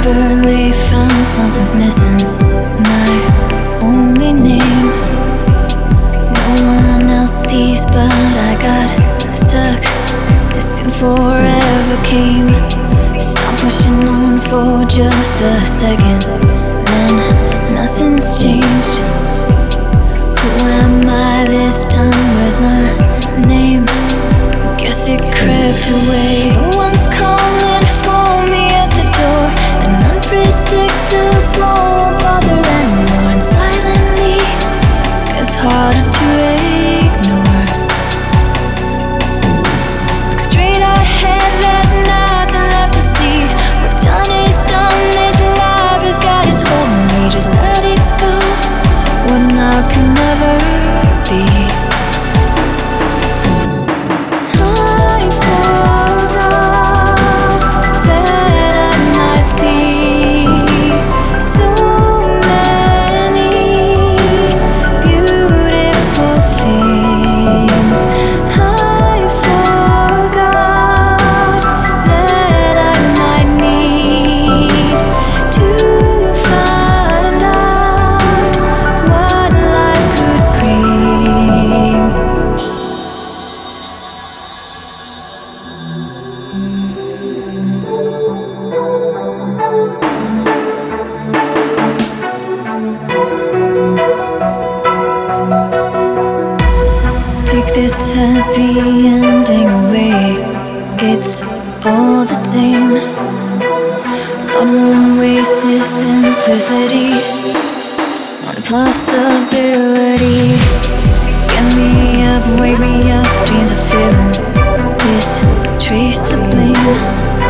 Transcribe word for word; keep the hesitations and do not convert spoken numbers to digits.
desperately found something's missing. My only name. No one else sees, but I got stuck. As soon forever came. Stop pushing on for just a second. Then nothing's changed. Who am I this time? Where's my name? Guess it crept away. No one's calling for me at the door. An unpredictable won't bother anymore. And silently gets harder to ignore. Look straight ahead, there's nothing left to see. What's done is done, this life has got its hold on me. Just let it go. What now can never be. Take this happy ending away. It's all the same. God won't waste this simplicity on possibility. Get me up, wake me up. Dreams are filling this trace of blame.